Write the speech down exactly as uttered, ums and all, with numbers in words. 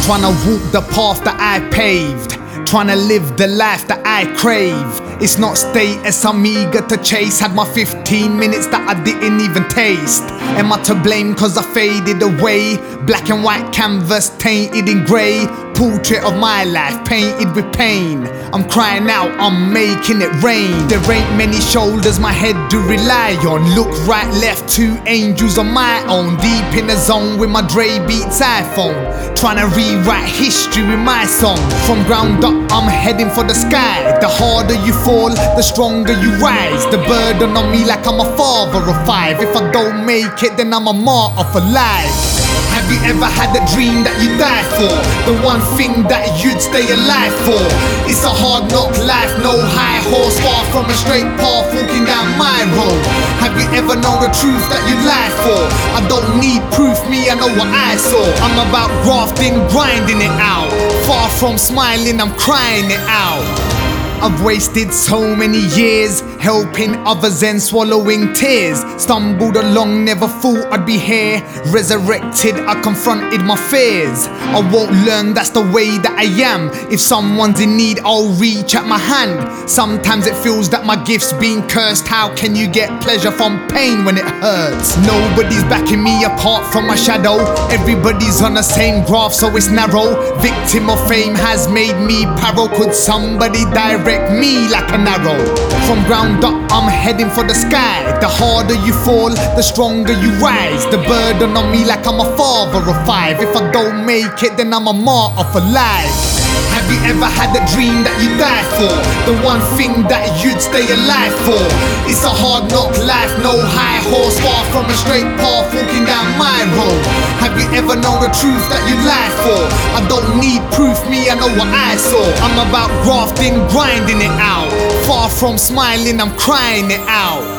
Trying to walk the path that I paved, trying to live the life that I crave. It's not status I'm eager to chase. Had my fifteen minutes that I didn't even taste. Am I to blame cause I faded away? Black and white canvas tainted in grey. Portrait of my life painted with pain. I'm crying out, I'm making it rain. There ain't many shoulders my head do rely on. Look right, left, two angels on my own. Deep in the zone with my Dre Beats iPhone. Trying to rewrite history with my song. From ground up, I'm heading for the sky. The harder you fall, the stronger you rise. The burden on me like I'm a father of five. If I don't make it, then I'm a martyr for life. Have you ever had a dream that you died for? The one thing that you'd stay alive for? It's a hard knock life, no high horse, far from a straight path walking down my road. Have you ever known the truth that you'd lie for? I don't need proof, me I know what I saw. I'm about grafting, grinding it out. Far from smiling, I'm crying it out. I've wasted so many years helping others and swallowing tears. Stumbled along, never thought I'd be here. Resurrected, I confronted my fears. I won't learn, that's the way that I am. If someone's in need, I'll reach out my hand. Sometimes it feels that my gift's been cursed. How can you get pleasure from pain when it hurts? Nobody's backing me apart from my shadow. Everybody's on the same graph, so it's narrow. Victim of fame has made me paro. Could somebody direct me like an arrow? From ground up, I'm heading for the sky. The harder you fall, the stronger you rise. The burden on me like I'm a father of five. If I don't make it, then I'm a martyr for life. Have you ever had a dream that you died for? The one thing that you'd stay alive for? It's a hard knock life, no high horse, far from a straight path walking down my road. Have you ever known the truth that you'd lie for? I don't need proof, me I know what I saw. I'm about grafting, grinding it out. Far from smiling, I'm crying it out.